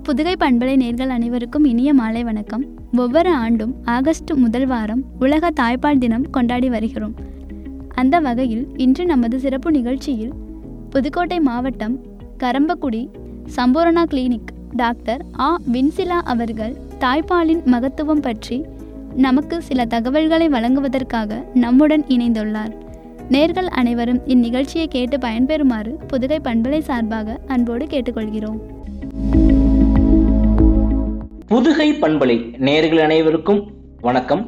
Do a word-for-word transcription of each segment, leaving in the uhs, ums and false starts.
புதுகை பண்பலை நேர்கள் அனைவருக்கும் இனிய மாலை வணக்கம். ஒவ்வொரு ஆண்டும் ஆகஸ்ட் முதல் வாரம் உலக தாய்ப்பால் தினம் கொண்டாடி வருகிறோம். அந்த வகையில் இன்று நமது சிறப்பு நிகழ்ச்சியில் புதுக்கோட்டை மாவட்டம் Karambakudi Sampoorna clinic doctor A Vincila அவர்கள் தாய்ப்பாலின் மகத்துவம் பற்றி நமக்கு சில தகவல்களை வழங்குவதற்காக நம்முடன் இணைந்துள்ளார். நேர்கள் அனைவரும் இந்நிகழ்ச்சியை கேட்டு பயன்பெறுமாறு புதுகை பண்பலை சார்பாக அன்போடு கேட்டுக்கொள்கிறோம். புதுகை பண்பலை நேயர்கள் அனைவருக்கும் வணக்கம்.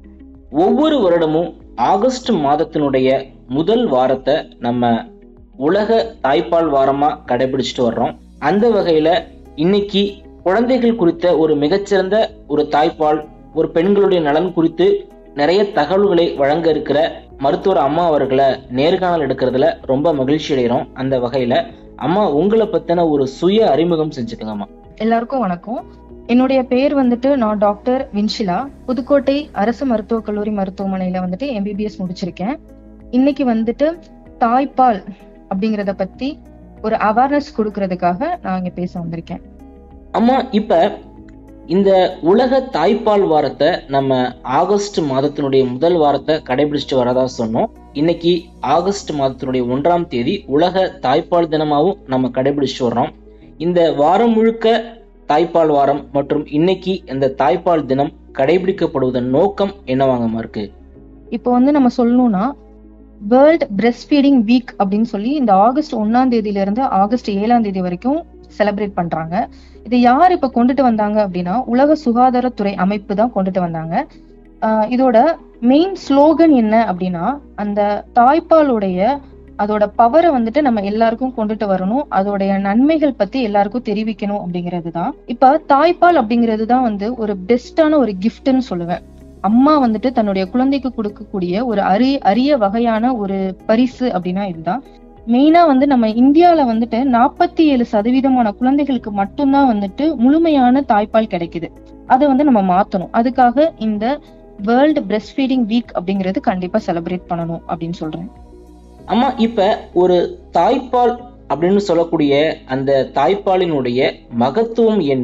ஒவ்வொரு வருடமும் ஆகஸ்ட் மாதத்தினுடைய முதல் வாரத்தை நம்ம உலக தாய்ப்பால் வாரமா கடைபிடிச்சிட்டு வர்றோம். அந்த வகையில இன்னைக்கு குழந்தைகள் குறித்த ஒரு மிகச்சிறந்த ஒரு தாய்ப்பால், ஒரு பெண்களுடைய நலன் குறித்து நிறைய தகவல்களை வழங்க இருக்கிற மருத்துவர் அம்மா அவர்களை நேர்காணல் எடுக்கிறதுல ரொம்ப மகிழ்ச்சி அடைகிறோம். அந்த வகையில அம்மா, உங்களை பத்தின ஒரு சுய அறிமுகம் செஞ்சுக்கோங்கம்மா. எல்லாருக்கும் வணக்கம். என்னுடைய பேர் வந்துட்டு நான் டாக்டர் வின்சிலா. புதுக்கோட்டை அரசு மருத்துவக் கல்லூரி மருத்துவமனையில வந்துட்டு எம்பிபிஎஸ் முடிச்சிருக்கேன். இன்னைக்கு வந்துட்டு தாய்ப்பால் அப்படிங்கறத பத்தி ஒரு அவேர்னஸ் கொடுக்கறதுக்காக நான் இங்க பேச வந்திருக்கேன். அம்மா, இப்ப இந்த உலக தாய்ப்பால் வாரத்தை நம்ம ஆகஸ்ட் மாதத்தினுடைய முதல் வாரத்தை கடைபிடிச்சிட்டு வரதா சொன்னோம். இன்னைக்கு ஆகஸ்ட் மாதத்தினுடைய ஒன்றாம் தேதி உலக தாய்ப்பால் தினமாவும் நம்ம கடைபிடிச்சிட்டு வர்றோம். இந்த வாரம் முழுக்க தாய்ப்பால் வாரம் மற்றும் இன்னைக்கு இந்த தாய்ப்பால் தினம் கடைபிடிக்கப்படுவதன் நோக்கம் என்னவாங்கம்மா இருக்கு? இப்போ வந்து நம்ம சொல்லணும்னா வேர்ல்ட் பிரெஸ்ட் ஃபீடிங் வீக் அப்படின்னு சொல்லி இந்த ஆகஸ்ட் ஒன்னாம் தேதியில இருந்து ஆகஸ்ட் ஏழாம் தேதி வரைக்கும் செலிப்ரேட் பண்றாங்க. இது யார் இப்ப கொண்டுட்டு வந்தாங்க அப்படின்னா உலக சுகாதாரத்துறை அமைப்பு தான் கொண்டுட்டு வந்தாங்க. ஆஹ் இதோட மெயின் ஸ்லோகன் என்ன அப்படின்னா, அந்த தாய்ப்பாலுடைய அதோட பவரை வந்துட்டு நம்ம எல்லாருக்கும் கொண்டுட்டு வரணும், அதோடைய நன்மைகள் பத்தி எல்லாருக்கும் தெரிவிக்கணும் அப்படிங்கிறது தான். இப்ப தாய்ப்பால் அப்படிங்கிறது தான் வந்து ஒரு பெஸ்டான ஒரு கிஃப்ட்னு சொல்லுவேன். அம்மா வந்துட்டு தன்னுடைய குழந்தைக்கு கொடுக்கக்கூடிய ஒரு அரிய அரிய வகையான ஒரு பரிசு அப்படின்னா இதுதான். மெயினா வந்து நம்ம இந்தியால வந்துட்டு நாற்பத்தி ஏழு சதவீதமான குழந்தைகளுக்கு மட்டும்தான் வந்துட்டு முழுமையான தாய்ப்பால் கிடைக்குது. அதை வந்து நம்ம மாத்தணும். அதுக்காக இந்த வேர்ல்டு பிரெஸ்ட் ஃபீடிங் வீக் அப்படிங்கிறது கண்டிப்பா செலிப்ரேட் பண்ணணும் அப்படின்னு சொல்றேன். அம்மா, இப்ப ஒரு தாய்ப்பால் அப்படின்னு சொல்லக்கூடிய அந்த தாய்ப்பாலினுடைய மகத்துவம் என்ன?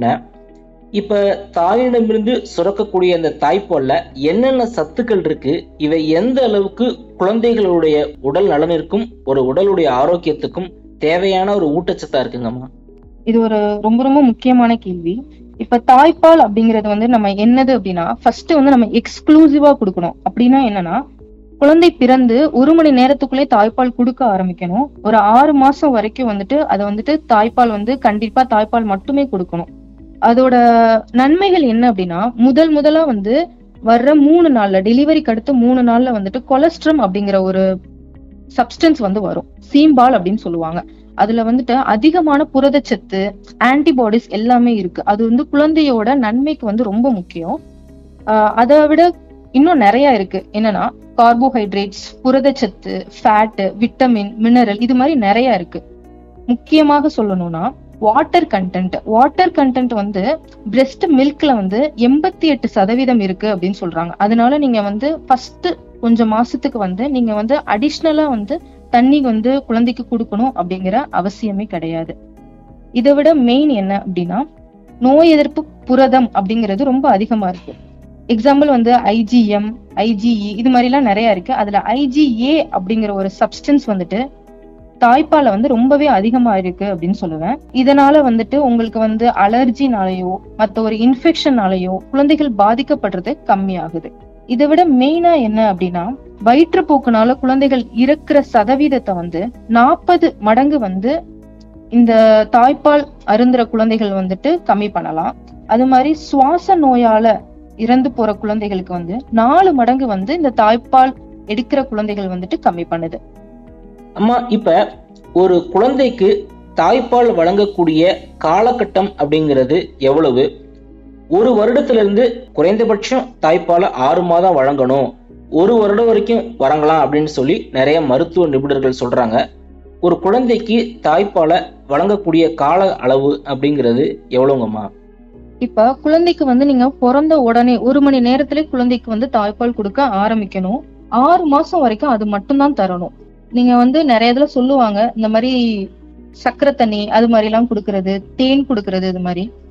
இப்ப தாயிடமிருந்து சுரக்கக்கூடிய அந்த தாய்ப்பால்ல என்னென்ன சத்துக்கள் இருக்கு? இவை எந்த அளவுக்கு குழந்தைகளுடைய உடல் நலனிற்கும் ஒரு உடலுடைய ஆரோக்கியத்துக்கும் தேவையான ஒரு ஊட்டச்சத்தா இருக்குங்கம்மா? இது ஒரு ரொம்ப ரொம்ப முக்கியமான கேள்வி. இப்ப தாய்ப்பால் அப்படிங்கிறது வந்து நம்ம என்னது அப்படின்னா, ஃபர்ஸ்ட் வந்து நம்ம எக்ஸ்க்ளூசிவா கொடுக்கணும். அப்படின்னா என்னன்னா, குழந்தை பிறந்து ஒரு மணி நேரத்துக்குள்ளே தாய்ப்பால் கொடுக்க ஆரம்பிக்கணும். ஒரு ஆறு மாசம் வரைக்கும் வந்துட்டு அதை வந்துட்டு தாய்ப்பால் வந்து கண்டிப்பா தாய்ப்பால் மட்டுமே கொடுக்கணும். அதோட நன்மைகள் என்ன அப்படின்னா, முதல் முதலா வந்து வர்ற மூணு நாள்ல டெலிவரிக்கு அடுத்து மூணு நாள்ல வந்துட்டு கொலஸ்ட்ரம் அப்படிங்கிற ஒரு சப்ஸ்டன்ஸ் வந்து வரும். சீம்பால் அப்படின்னு சொல்லுவாங்க. அதுல வந்துட்டு அதிகமான புரதச்சத்து, ஆன்டிபாடிஸ் எல்லாமே இருக்கு. அது வந்து குழந்தையோட நன்மைக்கு வந்து ரொம்ப முக்கியம். ஆஹ் அதை விட இன்னும் நிறைய இருக்கு. என்னன்னா கார்போஹைட்ரேட்ஸ், புரதச்சத்து, ஃபேட், விட்டமின், மினரல், இது மாதிரி நிறைய இருக்கு. முக்கியமாக சொல்லணும்னா வாட்டர் கண்டென்ட் வாட்டர் கண்டென்ட் வந்து பிரெஸ்ட் மில்க்ல வந்து எண்பத்தி எட்டு சதவீதம் இருக்கு அப்படின்னு சொல்றாங்க. அதனால நீங்க வந்து ஃபர்ஸ்ட் கொஞ்சம் மாசத்துக்கு வந்து நீங்க வந்து அடிஷ்னலா வந்து தண்ணி வந்து குழந்தைக்கு கொடுக்கணும் அப்படிங்கிற அவசியமே கிடையாது. இதை விட மெயின் என்ன அப்படின்னா, நோய் எதிர்ப்பு புரதம் அப்படிங்கிறது ரொம்ப அதிகமா இருக்கு. எக்ஸாம்பிள் வந்து ஐஜிஎம், ஐஜிஇ, இது மாதிரி எல்லாம் நிறைய இருக்கு. அதுல ஐஜிஏ அப்படிங்கிற ஒரு சப்ஸ்டன்ஸ் வந்துட்டு தாய்ப்பால வந்து ரொம்பவே அதிகமா இருக்கு அப்படின்னு சொல்லுவேன். இதனால வந்துட்டு உங்களுக்கு வந்து அலர்ஜினாலேயோ மற்ற ஒரு இன்ஃபெக்ஷனாலேயோ குழந்தைகள் பாதிக்கப்படுறது கம்மியாகுது. இதை விட மெயினா என்ன அப்படின்னா, வயிற்றுப்போக்குனால குழந்தைகள் இறக்குற சதவீதத்தை வந்து நாற்பது மடங்கு வந்து இந்த தாய்ப்பால் அருந்துற குழந்தைகள் வந்துட்டு கம்மி பண்ணலாம். அது மாதிரி சுவாச நோயால இறந்து போற குழந்தைகளுக்கு வந்து நாலு மடங்கு வந்து இந்த தாய்ப்பால் எடுக்கிற குழந்தைகள் வந்துட்டு கம்மி பண்ணுது. அம்மா, இப்ப ஒரு குழந்தைக்கு தாய்ப்பால் வழங்கக்கூடிய காலகட்டம் அப்படிங்கிறது எவ்வளவு? ஒரு வருடத்துல இருந்து குறைந்தபட்சம் தாய்ப்பாலை ஆறு மாதம் வழங்கணும், ஒரு வருடம் வரைக்கும் வழங்கலாம் அப்படின்னு சொல்லி நிறைய மருத்துவ நிபுணர்கள் சொல்றாங்க. ஒரு குழந்தைக்கு தாய்ப்பாலை வழங்கக்கூடிய கால அளவு அப்படிங்கிறது எவ்வளவுங்கம்மா? இப்ப குழந்தைக்கு வந்து நீங்க பிறந்த உடனே ஒரு மணி நேரத்திலே குழந்தைக்கு வந்து தாய்ப்பால் கொடுக்க ஆரம்பிக்கணும். ஆறு மாசம் வரைக்கும் அது மட்டும்தான் தரணும். நீங்க வந்து நிறைய இதுல சொல்லுவாங்க இந்த மாதிரி சக்கரை தண்ணி அது மாதிரி எல்லாம் கொடுக்கறது, தேன் கொடுக்கறது, இது மாதிரி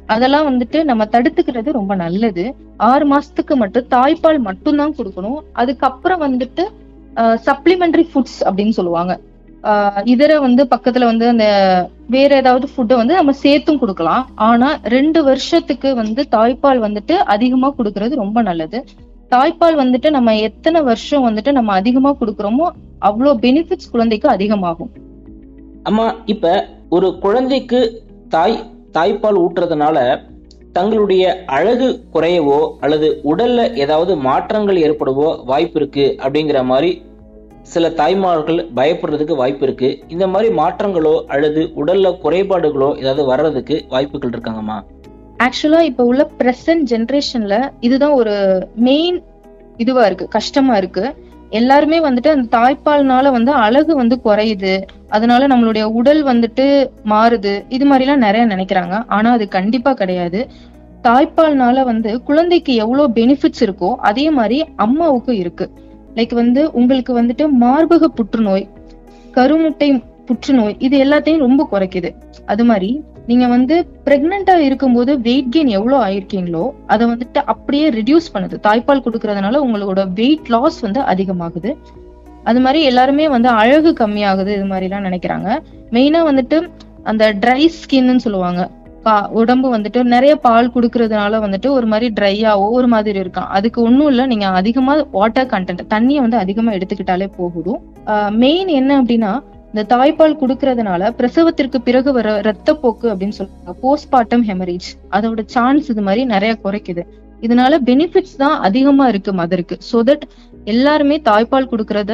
அதெல்லாம் வந்துட்டு நம்ம தடுத்துக்கிறது ரொம்ப நல்லது. ஆறு மாசத்துக்கு மட்டும் தாய்ப்பால் மட்டும்தான் கொடுக்கணும். அதுக்கப்புறம் வந்துட்டு சப்ளிமெண்டரி ஃபுட்ஸ் அப்படின்னு சொல்லுவாங்க. ஆஹ் இதர வந்து பக்கத்துல வந்து அந்த வேற ஏதாவது ஃபுட்டை வந்து நம்ம சேர்த்தும் கொடுக்கலாம். ஆனா ரெண்டு வருஷத்துக்கு வந்து தாய்ப்பால் வந்துட்டு அதிகமா கொடுக்கறது ரொம்ப நல்லது. தாய்ப்பால் வந்துட்டு நம்ம எத்தனை வருஷம் வந்துட்டு நம்ம அதிகமா கொடுக்கறோமோ அவ்வளோ பெனிஃபிட்ஸ் குழந்தைக்கு அதிகமாகும். அம்மா, இப்ப ஒரு குழந்தைக்கு தாய் தாய்ப்பால் ஊட்டுறதுனால தங்களுடைய அழகு குறையவோ அல்லது உடல்ல ஏதாவது மாற்றங்கள் ஏற்படவோ வாய்ப்பு இருக்கு அப்படிங்கிற மாதிரி சில தாய்மார்கள் பயப்படுறதுக்கு வாய்ப்பு இருக்கு. இந்த மாதிரி மாற்றங்களோ அல்லது உடல்ல குறைபாடுகளோ ஏதாவது வர்றதுக்கு வாய்ப்புகள் இருக்காங்கம்மா? ஆக்சுவலா இப்ப உள்ள பிரசன்ட் ஜெனரேஷன்ல இதுதான் ஒரு மெயின் இதுவா இருக்கு, கஷ்டமா இருக்கு. எல்லாருமே வந்துட்டு அந்த தாய்ப்பால்னால வந்து அழகு வந்து குறையுது, அதனால நம்மளுடைய உடல் வந்துட்டு மாறுது, இது மாதிரி எல்லாம் நிறைய நினைக்கிறாங்க. ஆனா அது கண்டிப்பா கிடையாது. தாய்ப்பால்னால வந்து குழந்தைக்கு எவ்வளவு பெனிஃபிட்ஸ் இருக்கோ அதே மாதிரி அம்மாவுக்கு இருக்கு. லைக் வந்து உங்களுக்கு வந்துட்டு மார்பக புற்றுநோய், கருமுட்டை புற்றுநோய், இது எல்லாத்தையும் ரொம்ப குறைக்குது. அது மாதிரி நீங்க வந்து பிரெக்னெண்டா இருக்கும்போது வெயிட் கெயின் எவ்வளவு ஆயிருக்கீங்களோ அதை வந்துட்டு அப்படியே ரிடியூஸ் பண்ணுது. தாய்ப்பால் கொடுக்கறதுனால உங்களோட வெயிட் லாஸ் வந்து அதிகமாகுது. அது மாதிரி எல்லாருமே வந்து அழகு கம்மியாகுது, இது மாதிரி எல்லாம் நினைக்கிறாங்க. மெயினா வந்துட்டு அந்த ட்ரை ஸ்கின்னு சொல்லுவாங்க. உடம்பு வந்துட்டு நிறைய பால் குடுக்கறதுனால வந்துட்டு ஒரு மாதிரி ட்ரையாவோ ஒரு மாதிரி இருக்கான். அதுக்கு ஒண்ணும் இல்ல, நீங்க அதிகமா வாட்டர் கண்டென்ட், தண்ணியை வந்து அதிகமா எடுத்துக்கிட்டாலே போகுதும். மெயின் என்ன அப்படின்னா, இந்த தாய்ப்பால் குடுக்கறதுனால பிரசவத்திற்கு பிறகு வர ரத்தப்போக்கு அப்படின்னு சொல்லுவாங்க, போஸ்ட்மார்ட்டம் ஹெமரேஜ், அதோட சான்ஸ் இது மாதிரி நிறைய குறைக்குது. இதனால பெனிஃபிட்ஸ் தான் அதிகமா இருக்கு மதருக்கு. சோ தட் எல்லாருமே தாய்ப்பால் குடுக்கறத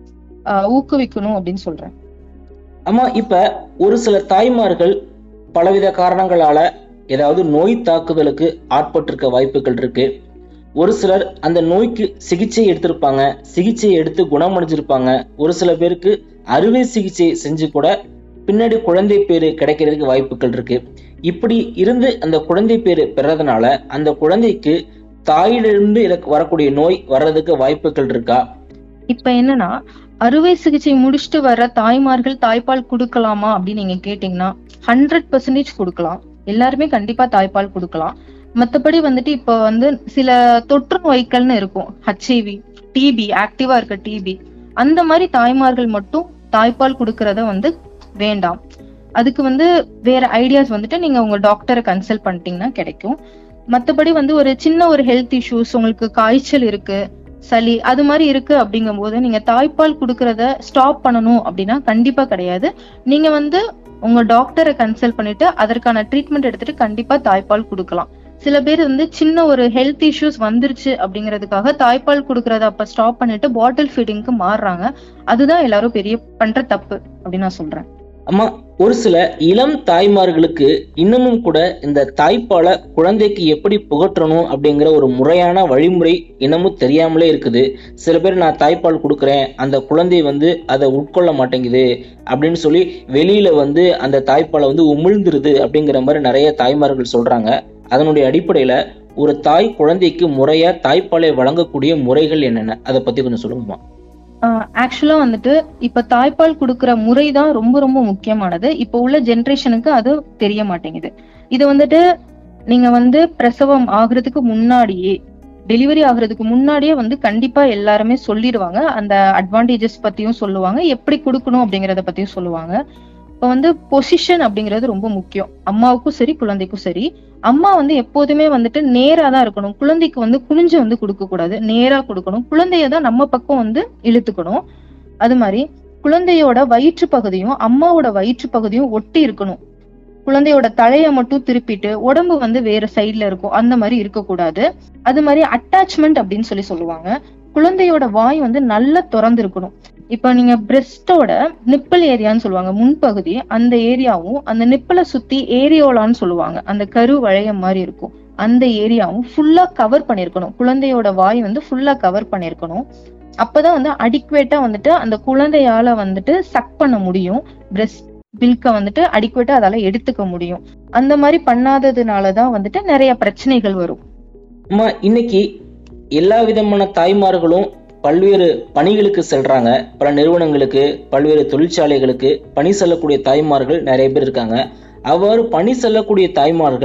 ஆஹ் ஊக்குவிக்கணும் அப்படின்னு சொல்றேன். ஆமா, இப்ப ஒரு சில தாய்மார்கள் பலவித காரணங்களால ஏதாவது நோய் தாக்குதலுக்கு ஆட்பட்டிருக்க வாய்ப்புகள் இருக்கு. ஒரு சிலர் அந்த நோய்க்கு சிகிச்சை எடுத்திருப்பாங்க, சிகிச்சை எடுத்து குணமடைஞ்சிருப்பாங்க. ஒரு சில பேருக்கு அறுவை சிகிச்சை செஞ்சு கூட பின்னாடி குழந்தை பேரு கிடைக்கிறதுக்கு வாய்ப்புகள் இருக்கு. இப்படி இருந்து அந்த குழந்தை பேரு பெறதுனால அந்த குழந்தைக்கு தாயிலிருந்து வரக்கூடிய நோய் வர்றதுக்கு வாய்ப்புகள் இருக்கா? இப்ப என்னன்னா, அறுவை சிகிச்சை முடிச்சுட்டு வர தாய்மார்கள் தாய்ப்பால் கொடுக்கலாமா அப்படின்னு நீங்க கேட்டீங்கன்னா ஹண்ட்ரட் பெர்சன்டேஜ் கொடுக்கலாம். எல்லாருமே கண்டிப்பா தாய்ப்பால் கொடுக்கலாம். மத்தபடி வந்துட்டு இப்ப வந்து சில தொற்று நோய்கள்னு இருக்கும், ஹெச்ஐவி, டிபி, ஆக்டிவா இருக்க டிபி, அந்த மாதிரி தாய்மார்கள் மட்டும் தாய்ப்பால் கொடுக்கறத வந்து வேண்டாம். அதுக்கு வந்து வேற ஐடியாஸ் வந்துட்டு நீங்க உங்க டாக்டரை கன்சல்ட் பண்ணிட்டீங்கன்னா கிடைக்கும். மத்தபடி வந்து ஒரு சின்ன ஒரு ஹெல்த் இஷ்யூஸ், உங்களுக்கு காய்ச்சல் இருக்கு, சளி, அது மாதிரி இருக்கு அப்படிங்கும் போது நீங்க தாய்ப்பால் குடுக்கறத ஸ்டாப் பண்ணணும் அப்படின்னா கண்டிப்பா கிடையாது. நீங்க வந்து உங்க டாக்டரை கன்சல்ட் பண்ணிட்டு அதற்கான ட்ரீட்மெண்ட் எடுத்துட்டு கண்டிப்பா தாய்ப்பால் கொடுக்கலாம். சில பேர் வந்து சின்ன ஒரு ஹெல்த் இஷ்யூஸ் வந்துருச்சு அப்படிங்கிறதுக்காக தாய்ப்பால் குடுக்கறத அப்ப ஸ்டாப் பண்ணிட்டு பாட்டில் ஃபீடிங்க்கு மாறுறாங்க. அதுதான் எல்லாரும் பெரிய பண்ற தப்பு அப்படின்னு நான் சொல்றேன். அம்மா, ஒரு சில இளம் தாய்மார்களுக்கு இன்னமும் கூட இந்த தாய்ப்பாலை குழந்தைக்கு எப்படி புகற்றணும் அப்படிங்கிற ஒரு முறையான வழிமுறை இன்னமும் தெரியாமலே இருக்குது. சில பேர் நான் தாய்ப்பால் கொடுக்குறேன், அந்த குழந்தை வந்து அதை உட்கொள்ள மாட்டேங்குது அப்படின்னு சொல்லி வெளியில வந்து அந்த தாய்ப்பாலை வந்து உமிழ்ந்துருது அப்படிங்கிற மாதிரி நிறைய தாய்மார்கள் சொல்றாங்க. அதனுடைய அடிப்படையில ஒரு தாய் குழந்தைக்கு முறையா தாய்ப்பாலை வழங்கக்கூடிய முறைகள் என்னென்ன, அதை பத்தி கொஞ்சம் சொல்லுங்கம்மா. ஆக்சுவலா வந்துட்டு இப்ப தாய்ப்பால் குடுக்கற முறைதான் ரொம்ப ரொம்ப முக்கியமானது. இப்ப உள்ள ஜெனரேஷனுக்கு அது தெரிய மாட்டேங்குது. இது வந்துட்டு நீங்க வந்து பிரசவம் ஆகுறதுக்கு முன்னாடியே, டெலிவரி ஆகுறதுக்கு முன்னாடியே வந்து கண்டிப்பா எல்லாருமே சொல்லிடுவாங்க. அந்த அட்வான்டேஜஸ் பத்தியும் சொல்லுவாங்க, எப்படி கொடுக்கணும் அப்படிங்கறத பத்தியும் சொல்லுவாங்க. இப்ப வந்து பொசிஷன் அப்படிங்கிறது ரொம்ப முக்கியம், அம்மாவுக்கும் சரி குழந்தைக்கும் சரி. அம்மா வந்து எப்போதுமே வந்துட்டு நேரா தான் இருக்கணும். குழந்தைக்கு வந்து குனிஞ்சு வந்து கொடுக்க கூடாது, நேரா கொடுக்கணும். குழந்தையதான் நம்ம பக்கம் வந்து இழுத்துக்கணும். அது மாதிரி குழந்தையோட வயிற்று பகுதியும் அம்மாவோட வயிற்று பகுதியும் ஒட்டி இருக்கணும். குழந்தையோட தலைய மட்டும் திருப்பிட்டு உடம்பு வந்து வேற சைட்ல இருக்கும், அந்த மாதிரி இருக்கக்கூடாது. அது மாதிரி அட்டாச்மெண்ட் அப்படின்னு சொல்லி சொல்லுவாங்க. குழந்தையோட வாய் வந்து நல்லா திறந்து இருக்கணும். இப்ப நீங்க பிரெஸ்டோட நிப்பிள் ஏரியான்னு சொல்லுவாங்க, முன்பகுதி, அந்த ஏரியாவும் அந்த நிப்பிளை சுத்தி ஏரியோலான்னு சொல்லுவாங்க, அந்த கரு வளையம் மாதிரி இருக்கும், அந்த ஏரியாவும் ஃபுல்லா கவர் பண்ணிருக்கணும். குழந்தையோட வாய் வந்து ஃபுல்லா கவர் பண்ணிருக்கணும். அப்பதான் வந்து அடிக்குவேட்டா வந்துட்டு அந்த குழந்தையால வந்துட்டு சக் பண்ண முடியும், பிரெஸ்ட் மில்க வந்துட்டு அடிக்குவேட்டா அதால எடுத்துக்க முடியும். அந்த மாதிரி பண்ணாததுனாலதான் வந்துட்டு நிறைய பிரச்சனைகள் வரும். இன்னைக்கு எல்லா விதமான தாய்மார்களும் பல்வேறு பணிகளுக்கு செல்றாங்க. பல நிறுவனங்களுக்கு, பல்வேறு தொழிற்சாலைகளுக்கு பணி செல்லக்கூடிய தாய்மார்கள் நிறைய பேர் இருக்காங்க. அவ்வாறு பணி செல்லக்கூடிய தாய்மார்கள்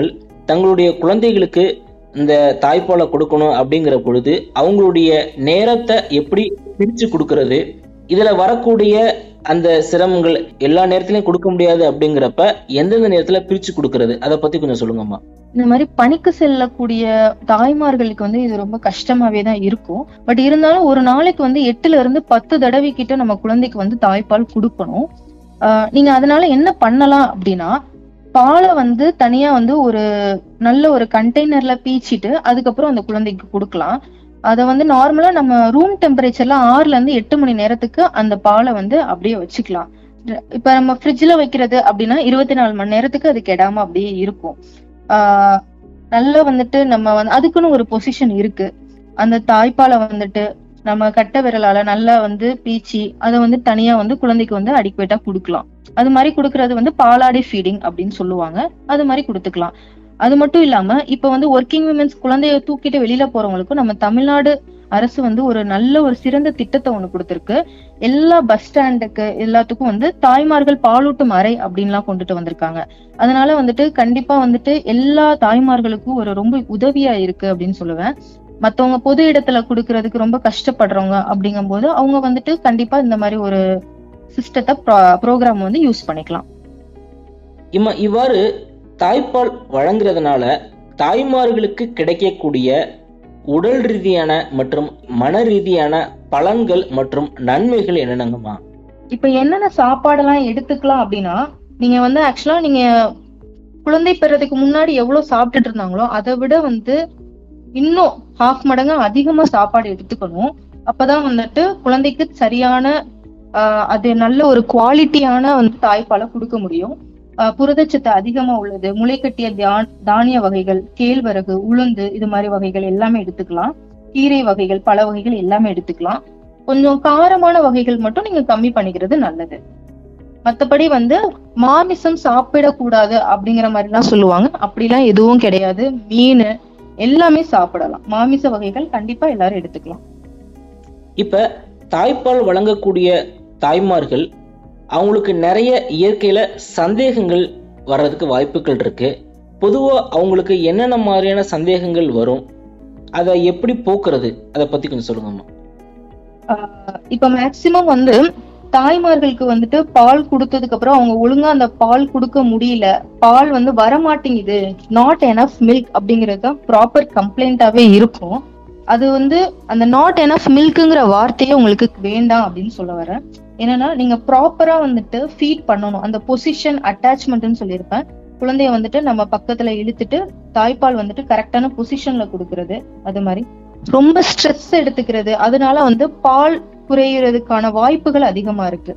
தங்களுடைய குழந்தைகளுக்கு இந்த தாய்ப்பாலை கொடுக்கணும் அப்படிங்கிற பொழுது அவங்களுடைய நேரத்தை எப்படி பிரிச்சு கொடுக்கறது, இதுல வரக்கூடிய அந்த சிரமங்கள் எல்லா நேரத்திலயும் கொடுக்க முடியாது அப்படிங்கிறப்ப எந்தெந்த நேரத்துல பிரிச்சு கொடுக்கறது, அதை பத்தி கொஞ்சம் சொல்லுங்கம்மா. இந்த மாதிரி பணிக்கு செல்லக்கூடிய தாய்மார்களுக்கு வந்து இது ரொம்ப கஷ்டமாவே தான் இருக்கும். பட் இருந்தாலும் ஒரு நாளைக்கு வந்து எட்டுல இருந்து பத்து தடவை கிட்ட நம்ம குழந்தைக்கு வந்து தாய்ப்பால் கொடுக்கணும். ஆஹ் நீங்க அதனால என்ன பண்ணலாம் அப்படின்னா, பாலை வந்து தனியா வந்து ஒரு நல்ல ஒரு கண்டெய்னர்ல பீச்சிட்டு அதுக்கப்புறம் அந்த குழந்தைக்கு கொடுக்கலாம். அதை வந்து நார்மலா நம்ம ரூம் டெம்பரேச்சர்ல ஆறுல இருந்து எட்டு மணி நேரத்துக்கு அந்த பாலை வந்து அப்படியே வச்சுக்கலாம். இப்ப நம்ம ஃப்ரிட்ஜ்ல வைக்கிறது அப்படின்னா இருபத்தி நாலு மணி நேரத்துக்கு அது கெடாம அப்படியே இருக்கும். ஆஹ் நல்லா வந்துட்டு நம்ம வந்து அதுக்குன்னு ஒரு பொசிஷன் இருக்கு. அந்த தாய்ப்பாலை வந்துட்டு நம்ம கட்டை விரலால நல்லா வந்து பீச்சி அதை வந்து தனியா வந்து குழந்தைக்கு வந்து அடிக்குவேட்டா கொடுக்கலாம். அது மாதிரி கொடுக்கறது வந்து பாலாடை ஃபீடிங் அப்படின்னு சொல்லுவாங்க. அது மாதிரி கொடுத்துக்கலாம். அது மட்டும் இல்லாம இப்ப வந்து ஒர்க்கிங் விமென்ஸ் குழந்தைய தூக்கிட்டு வெளியில போறவங்களுக்கும் நம்ம தமிழ்நாடு அரசு வந்து ஒரு நல்ல ஒரு சிறந்த திட்டத்தை ஒண்ணு கொடுத்திருக்கு. எல்லா பஸ் ஸ்டாண்டுக்கு எல்லாத்துக்கும் வந்து தாய்மார்கள் பாலூட்டும் அறை அப்படின்லாம் கொண்டுட்டு வந்திருக்காங்க. அதனால வந்துட்டு கண்டிப்பா வந்துட்டு எல்லா தாய்மார்களுக்கும் ஒரு ரொம்ப உதவியா இருக்கு அப்படின்னு சொல்லுவேன். மத்தவங்க பொது இடத்துல கொடுக்கறதுக்கு ரொம்ப கஷ்டப்படுறவங்க அப்படிங்கும் போது அவங்க வந்துட்டு கண்டிப்பா இந்த மாதிரி ஒரு சிஸ்டத்தை ப்ரோக்ராம் வந்து யூஸ் பண்ணிக்கலாம். இம்மா இவ்வாறு தாய்ப்பால் வழங்குறதுனால தாய்மார்களுக்கு கிடைக்கக்கூடிய உடல் ரீதியான மற்றும் மன ரீதியான பலன்கள் மற்றும் நன்மைகள் என்னென்னங்கம்மா? இப்ப என்னென்ன சாப்பாடெல்லாம் எடுத்துக்கலாம் அப்படின்னா, நீங்க வந்து ஆக்சுவலா நீங்க குழந்தை பெறதுக்கு முன்னாடி எவ்வளவு சாப்பிட்டுட்டு இருந்தாங்களோ அதை விட வந்து இன்னும் ஹாஃப் மடங்கா அதிகமா சாப்பாடு எடுத்துக்கணும். அப்பதான் வந்துட்டு குழந்தைக்கு சரியான ஆஹ் அது நல்ல ஒரு குவாலிட்டியான வந்து தாய்ப்பாலை கொடுக்க முடியும். ஆஹ் புரதச்சத்து அதிகமா உள்ளது முளைக்கட்டிய தியான் தானிய வகைகள், கேழ்வரகு, உளுந்து இது மாதிரி வகைகள் எல்லாமே எடுத்துக்கலாம். கீரை வகைகள், பல வகைகள் எல்லாமே எடுத்துக்கலாம். கொஞ்சம் காரமான வகைகள் மட்டும் நீங்க கம்மி பண்ணிக்கிறது நல்லது. மத்தபடி வந்து மாமிசம் சாப்பிடக்கூடாது அப்படிங்கிற மாதிரி எல்லாம் சொல்லுவாங்க. அப்படிலாம் எதுவும் கிடையாது. மீன் எல்லாமே சாப்பிடலாம். மாமிச வகைகள் கண்டிப்பா எல்லாரும் எடுத்துக்கலாம். இப்ப தாய்ப்பால் வழங்கக்கூடிய தாய்மார்கள் அவங்களுக்கு நிறைய இயற்கையில சந்தேகங்கள் வர்றதுக்கு வாய்ப்புகள் இருக்கு. பொதுவா அவங்களுக்கு என்னென்ன மாதிரியான சந்தேகங்கள் வரும், அதை எப்படி போக்குறது, அதை பத்தி கொஞ்சம் சொல்லுங்கம்மா. இப்ப மேக்சிமம் வந்து தாய்மார்களுக்கு வந்துட்டு பால் கொடுத்ததுக்கு அப்புறம் அவங்க ஒழுங்கா அந்த பால் கொடுக்க முடியல, பால் வந்து வரமாட்டேங்குது, நாட் எனஃப் மில்க் அப்படிங்கிறது தான் ப்ராப்பர் கம்ப்ளைண்டாவே இருக்கும். அது வந்து அந்த நாட் எனஃப் மில்க்குங்கிற வார்த்தையே உங்களுக்கு வேண்டாம் அப்படின்னு சொல்ல வரேன். என்னன்னா நீங்க ப்ராப்பரா வந்துட்டு ஃபீட் பண்ணணும். அந்த பொசிஷன் அட்டாச்மெண்ட்னு சொல்லியிருப்பேன். குழந்தைய வந்துட்டு நம்ம பக்கத்துல இழுத்துட்டு தாய்ப்பால் வந்துட்டு கரெக்டான பொசிஷன்ல கொடுக்கறது. அது மாதிரி ரொம்ப ஸ்ட்ரெஸ் எடுத்துக்கிறது, அதனால வந்து பால் குறையறதுக்கான வாய்ப்புகள் அதிகமா இருக்கு.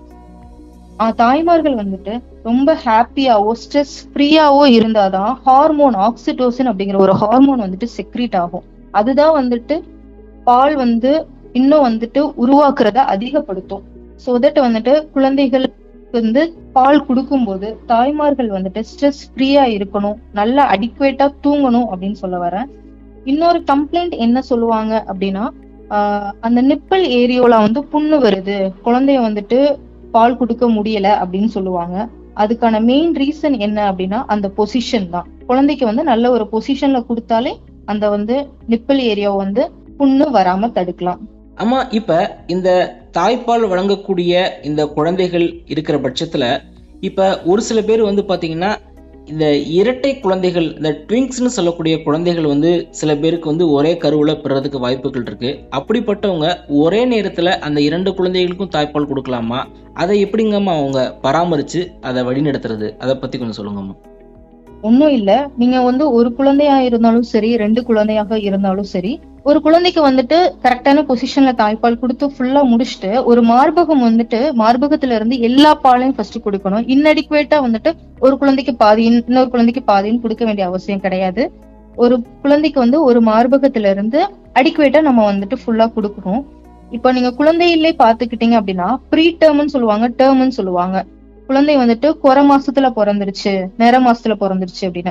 ஆஹ் தாய்மார்கள் வந்துட்டு ரொம்ப ஹாப்பியாவோ ஸ்ட்ரெஸ் ஃப்ரீயாவோ இருந்தாதான் ஹார்மோன் ஆக்சிடோசின் அப்படிங்கிற ஒரு ஹார்மோன் வந்துட்டு செக்ரீட் ஆகும். அதுதான் வந்துட்டு பால் வந்து இன்னும் வந்துட்டு உருவாக்குறத அதிகப்படுத்தும். சோ தட் வந்துட்டு குழந்தைகளுக்கு வந்து பால் கொடுக்கும் போது தாய்மார்கள் வந்துட்டு ஸ்ட்ரெஸ் ஃப்ரீயா இருக்கணும், நல்லா அடிக்குவேட்டா தூங்கணும் அப்படின்னு சொல்ல வரேன். இன்னொரு கம்ப்ளைண்ட் என்ன சொல்லுவாங்க அப்படின்னா, ஆஹ் அந்த நிப்பிள் ஏரியோல வந்து புண்ணு வருது, குழந்தைய வந்துட்டு பால் கொடுக்க முடியல அப்படின்னு சொல்லுவாங்க. அதுக்கான மெயின் ரீசன் என்ன அப்படின்னா அந்த பொசிஷன் தான். குழந்தைக்கு வந்து நல்ல ஒரு பொசிஷன்ல கொடுத்தாலே அந்த வந்து நிப்பிள் ஏரியா வந்து புண்ணு வராம தடுக்கலாம். ஆமா, இப்ப இந்த தாய்ப்பால் வழங்கக்கூடிய இந்த குழந்தைகள் இருக்கிற பட்சத்துல இப்ப ஒரு சில பேர் வந்து பாத்தீங்கன்னா இந்த இரட்டை குழந்தைகள், இந்த ட்விங்ஸ்னு சொல்லக்கூடிய குழந்தைகள் வந்து சில பேருக்கு வந்து ஒரே கருவுல பெறதுக்கு வாய்ப்புகள் இருக்கு. அப்படிப்பட்டவங்க ஒரே நேரத்துல அந்த இரண்டு குழந்தைகளுக்கும் தாய்ப்பால் கொடுக்கலாமா? அதை எப்படிங்கம்மா அவங்க பராமரிச்சு அதை வழிநடத்துறது, அதை பத்தி கொஞ்சம் சொல்லுங்கம்மா. ஒன்னும் இல்ல, நீங்க வந்து ஒரு குழந்தையா இருந்தாலும் சரி, ரெண்டு குழந்தையாக இருந்தாலும் சரி, ஒரு குழந்தைக்கு வந்துட்டு கரெக்டான பொசிஷன்ல தாய்ப்பால் கொடுத்து ஃபுல்லா முடிச்சுட்டு ஒரு மார்பகம் வந்துட்டு மார்பகத்துல இருந்து எல்லா பாலையும் ஃபர்ஸ்ட் கொடுக்கணும். இன்அடிக்குவேட்டா வந்துட்டு ஒரு குழந்தைக்கு பாதி இன்னொரு குழந்தைக்கு பாதின்னு கொடுக்க வேண்டிய அவசியம் கிடையாது. ஒரு குழந்தைக்கு வந்து ஒரு மார்பகத்துல இருந்து அடிக்குவேட்டா நம்ம வந்துட்டு ஃபுல்லா கொடுக்கணும். இப்ப நீங்க குழந்தையிலே பாத்துக்கிட்டீங்க அப்படின்னா ப்ரீ டேர்ம்னு சொல்லுவாங்க, டேர்ம்னு சொல்லுவாங்க. குழந்தை வந்துட்டு குறை மாசத்துல பிறந்துருச்சு, நிற மாசத்துல பிறந்துருச்சு அப்படின்னு.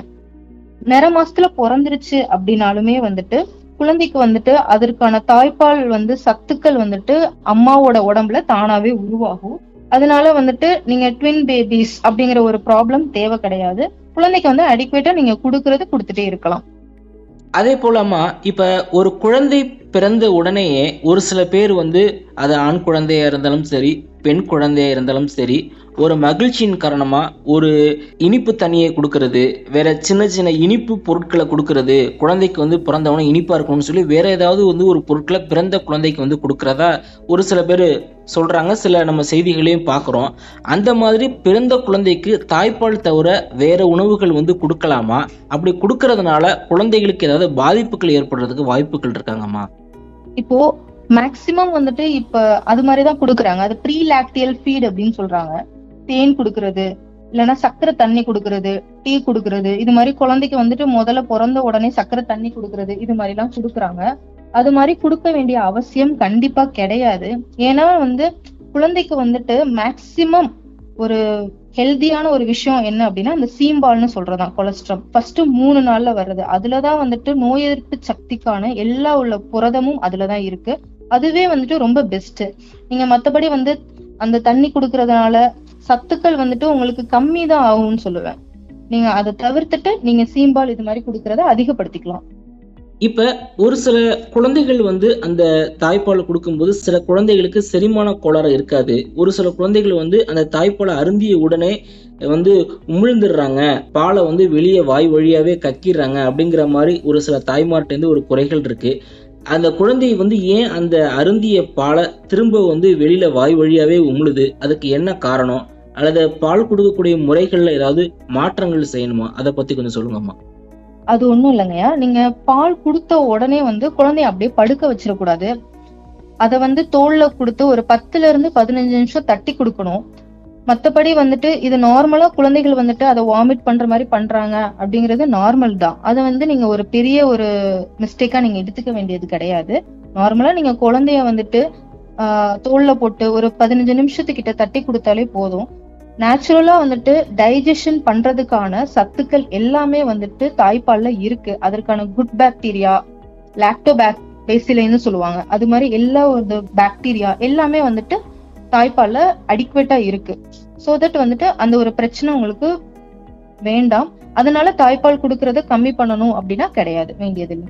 நிற மாசத்துல பிறந்துருச்சு அப்படின்னாலுமே வந்துட்டு குழந்தைக்கு வந்துட்டு அதற்கான தாய்ப்பால் வந்து சத்துக்கள் வந்துட்டு அம்மாவோட உடம்புல தானாவே உருவாகும். அதனால வந்துட்டு நீங்க ட்வின் பேபிஸ் அப்படிங்கிற ஒரு ப்ராப்ளம் தேவை கிடையாது. குழந்தைக்கு வந்து அடிக்குவேட்டா நீங்க கொடுக்கறது கொடுத்துட்டே இருக்கலாம். அதே போலமா இப்ப ஒரு குழந்தை பிறந்த உடனேயே ஒரு சில பேர் வந்து அது ஆண் குழந்தையா இருந்தாலும் சரி, பெண் குழந்தையா இருந்தாலும் சரி, ஒரு மகிழ்ச்சியின் காரணமா ஒரு இனிப்பு தண்ணியை கொடுக்கறது, வேற சின்ன சின்ன இனிப்பு பொருட்களை கொடுக்கறது, குழந்தைக்கு வந்து பிறந்தவன இனிப்பா இருக்கணும்னு சொல்லி வேற ஏதாவது வந்து ஒரு பொருட்களை பிறந்த குழந்தைக்கு வந்து கொடுக்கறதா ஒரு சில பேர் சொல்றாங்க. சில நம்ம செய்திகளையும் பார்க்குறோம். அந்த மாதிரி பிறந்த குழந்தைக்கு தாய்ப்பால் தவிர வேற உணவுகள் வந்து கொடுக்கலாமா? அப்படி கொடுக்கறதுனால குழந்தைகளுக்கு ஏதாவது பாதிப்புகள் ஏற்படுறதுக்கு வாய்ப்புகள் இருக்காங்கம்மா? இப்போ மேக்சிமம் வந்துட்டு இப்ப அது மாதிரிதான் கொடுக்குறாங்க. அது ப்ரீ லாக்டியல் ஃபீட் அப்படின்னு சொல்றாங்க. தேன் கொடுக்கறது, இல்லைன்னா சக்கரை தண்ணி கொடுக்கறது, டீ கொடுக்கறது, இது மாதிரி குழந்தைக்கு வந்துட்டு முதல்ல பிறந்த உடனே சக்கரை தண்ணி கொடுக்கறது, இது மாதிரி எல்லாம் கொடுக்குறாங்க. அது மாதிரி கொடுக்க வேண்டிய அவசியம் கண்டிப்பா கிடையாது. ஏன்னா வந்து குழந்தைக்கு வந்துட்டு மேக்சிமம் ஒரு ஹெல்தியான ஒரு விஷயம் என்ன அப்படின்னா அந்த சீம்பால்னு சொல்றதான் கொலஸ்ட்ரால் ஃபர்ஸ்ட் மூணு நாள்ல வர்றது. அதுலதான் வந்துட்டு நோய் எதிர்ப்பு சக்திக்கான எல்லா உள்ள புரதமும் அதுலதான் இருக்கு. அதுவே வந்துட்டு ரொம்ப பெஸ்ட். நீங்க மத்தபடி வந்து அந்த தண்ணி குடுக்கறதுனால சத்துக்கள் வந்துட்டு உங்களுக்கு கம்மி தான் ஆகும்னு சொல்லுவேன். நீங்க அதை தவிர்த்துட்டு நீங்க சீம்பால் இது மாதிரி குடுக்கறத அதிகப்படுத்திக்கலாம். இப்ப ஒரு சில குழந்தைகள் வந்து அந்த தாய்ப்பால் கொடுக்கும்போது சில குழந்தைகளுக்கு செரிமான கோளாறு இருக்காது. ஒரு சில குழந்தைகள் வந்து அந்த தாய்ப்பாலை அருந்திய உடனே வந்து உமிழ்ந்துடுறாங்க, பாலை வந்து வெளியே வாய் வழியாவே கக்கிடுறாங்க அப்படிங்கிற மாதிரி ஒரு சில தாய்மார்ட்ட இருந்து ஒரு குறைகள் இருக்கு. அந்த குழந்தை வந்து ஏன் அந்த அருந்திய பாலை திரும்ப வந்து வெளியில வாய் வழியாவே உமிழுது? அதுக்கு என்ன காரணம்? அல்லது பால் கொடுக்கக்கூடிய முறைகள்ல ஏதாவது மாற்றங்கள் செய்யணுமா? அதை பத்தி கொஞ்சம் சொல்லுங்கம்மா. அது ஒண்ணும் இல்லைங்கய்யா. நீங்க பால் கொடுத்த உடனே வந்து குழந்தைய அப்படியே படுக்க வச்சிடக்கூடாது. அதை வந்து தோல்ல கொடுத்து ஒரு பத்துல இருந்து பதினஞ்சு நிமிஷம் தட்டி கொடுக்கணும். மத்தபடி வந்துட்டு இது நார்மலா குழந்தைகள் வந்துட்டு அதை வாமிட் பண்ற மாதிரி பண்றாங்க அப்படிங்கிறது நார்மல் தான். அதை வந்து நீங்க ஒரு பெரிய ஒரு மிஸ்டேக்கா நீங்க எடுத்துக்க வேண்டியது கிடையாது. நார்மலா நீங்க குழந்தைய வந்துட்டு ஆஹ் தோல்ல போட்டு ஒரு பதினஞ்சு நிமிஷத்துக்கிட்ட தட்டி கொடுத்தாலே போதும். நேச்சுரலா வந்துட்டு டைஜஷன் பண்றதுக்கான சத்துக்கள் எல்லாமே வந்துட்டு தாய்ப்பால்ல இருக்கு. அதற்கான குட் பாக்டீரியா, லாக்டோபாக் பேசிலைன்னு சொல்லுவாங்க, அது மாதிரி எல்லா ஒரு பாக்டீரியா எல்லாமே வந்துட்டு தாய்ப்பால்ல அடிக்குவேட்டா இருக்கு. சோ தட் வந்துட்டு அந்த ஒரு பிரச்சனை உங்களுக்கு வேண்டாம். அதனால தாய்ப்பால் கொடுக்கறத கம்மி பண்ணணும் அப்படின்னா கிடையாது, வேண்டியதில்லை.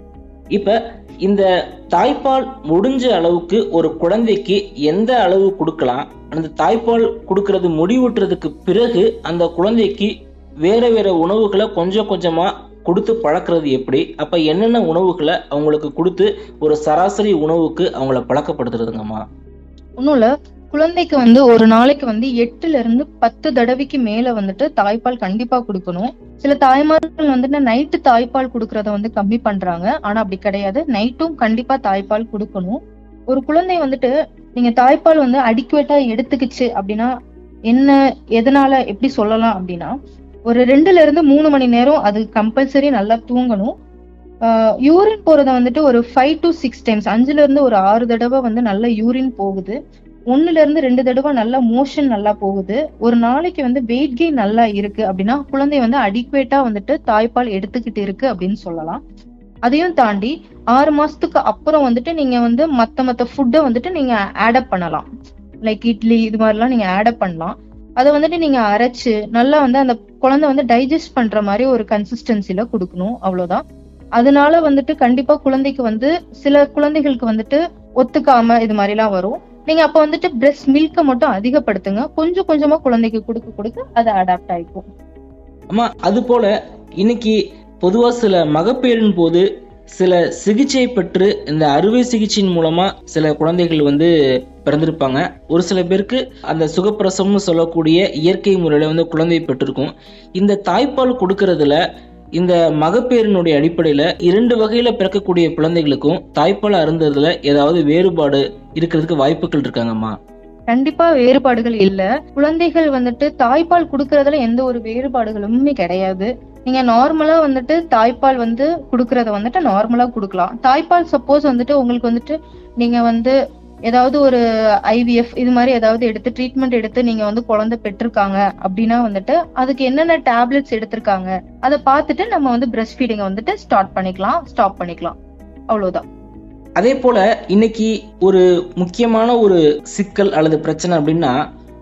இப்ப இந்த தாய்ப்பால் முடிஞ்ச அளவுக்கு ஒரு குழந்தைக்கு எந்த அளவு கொடுக்கலாம்? அந்த தாய்ப்பால் கொடுக்கறது முடிவுற்றதுக்கு பிறகு அந்த குழந்தைக்கு வேற வேற உணவுகளை கொஞ்சம் கொஞ்சமா கொடுத்து பழக்கிறது எப்படி? அப்ப என்னென்ன உணவுகளை அவங்களுக்கு கொடுத்து ஒரு சராசரி உணவுக்கு அவங்கள பழக்கப்படுத்துறதுங்கம்மா? ஒண்ணும் இல்ல, குழந்தைக்கு வந்து ஒரு நாளைக்கு வந்து எட்டுல இருந்து பத்து தடவைக்கு மேல வந்துட்டு தாய்ப்பால் கண்டிப்பா கொடுக்கணும். சில தாய்மார்கள் வந்துட்டு நைட்டு தாய்ப்பால் கொடுக்கறத வந்து கம்மி பண்றாங்க. ஆனா அப்படி கிடையாது, நைட்டும் கண்டிப்பா தாய்ப்பால் கொடுக்கணும். ஒரு குழந்தை வந்துட்டு நீங்க தாய்ப்பால் வந்து அடிக்குவேட்டா எடுத்துக்கிச்சு அப்படின்னா என்ன, எதனால எப்படி சொல்லலாம் அப்படின்னா, ஒரு ரெண்டுல இருந்து மூணு மணி நேரம் அது கம்பல்சரி நல்லா தூங்கணும். ஆஹ் யூரின் போறத வந்துட்டு ஒரு ஃபைவ் டு சிக்ஸ் டைம்ஸ், அஞ்சுல இருந்து ஒரு ஆறு தடவை வந்து நல்ல யூரின் போகுது. ஒண்ணுல இருந்து ரெண்டு தடவை நல்லா மோஷன் நல்லா போகுது. ஒரு நாளைக்கு வந்து வெயிட் கெயின் நல்லா இருக்கு அப்படின்னா குழந்தை வந்து அடிக்குவேட்டா வந்துட்டு தாய்ப்பால் எடுத்துக்கிட்டு இருக்கு அப்படின்னு சொல்லலாம். அதையும் தாண்டி ஆறு மாசத்துக்கு அப்புறம் வந்துட்டு நீங்க வந்து மத்த மத்த ஃபுட்டை வந்துட்டு நீங்க ஆடப் பண்ணலாம். லைக் இட்லி இது மாதிரிலாம் நீங்க ஆடப் பண்ணலாம். அதை வந்துட்டு நீங்க அரைச்சு நல்லா வந்து அந்த குழந்தை வந்து டைஜஸ்ட் பண்ற மாதிரி ஒரு கன்சிஸ்டன்சில கொடுக்கணும், அவ்வளவுதான். அதனால வந்துட்டு கண்டிப்பா குழந்தைக்கு வந்து சில குழந்தைகளுக்கு வந்துட்டு ஒத்துக்காம இது மாதிரி எல்லாம் வரும். நீங்க அப்ப வந்துட்டு பிரெஸ்ட் மில்க மட்டும் அதிகப்படுத்துங்க. கொஞ்சம் கொஞ்சமா குழந்தைக்கு கொடுக்க கொடுக்க அது அடாப்ட் ஆயிக்கும். அம்மா, அது போல இன்னைக்கு பொதுவா சில மகப்பேறின் போது சில சிகிச்சை பெற்று இந்த அறுவை சிகிச்சையின் மூலமா சில குழந்தைகள் வந்து பிறந்திருப்பாங்க. ஒரு சில பேருக்கு அந்த சுகப்பிரசவம்னு சொல்லக்கூடிய இயற்கை முறையில வந்து குழந்தை பெற்றிருக்கும். இந்த தாய்ப்பால் கொடுக்கறதுல இந்த மகப்பேறினுடைய அடிப்படையில இரண்டு வகையில பிறக்கக்கூடிய குழந்தைகளுக்கும் தாய்ப்பால் அருந்துறதுல ஏதாவது வேறுபாடு இருக்கிறதுக்கு வாய்ப்புகள் இருக்காங்கம்மா? கண்டிப்பா வேறுபாடுகள் இல்ல. குழந்தைகள் வந்துட்டு தாய்ப்பால் குடுக்கறதுல எந்த ஒரு வேறுபாடுகளுமே கிடையாது. நீங்க நார்மலா வந்துட்டு தாய்ப்பால் வந்து குடுக்கறத வந்துட்டு நார்மலா குடுக்கலாம். தாய்ப்பால் சப்போஸ் வந்துட்டு உங்களுக்கு வந்துட்டு நீங்க வந்து ஏதாவது ஒரு ஐவிஎஃப் இது மாதிரி ஏதாவது எடுத்து ட்ரீட்மெண்ட் எடுத்து நீங்க வந்து குழந்தை பெற்றிருக்காங்க அப்படின்னா வந்துட்டு அதுக்கு என்னென்ன டேப்லெட்ஸ் எடுத்திருக்காங்க அதை பார்த்துட்டு நம்ம வந்து பிரெஸ்ட் ஃபீடிங்க வந்துட்டு ஸ்டார்ட் பண்ணிக்கலாம், ஸ்டாப் பண்ணிக்கலாம், அவ்வளவுதான். அதே போல இன்னைக்கு ஒரு முக்கியமான ஒரு சிக்கல் அல்லது பிரச்சனை அப்படின்னா,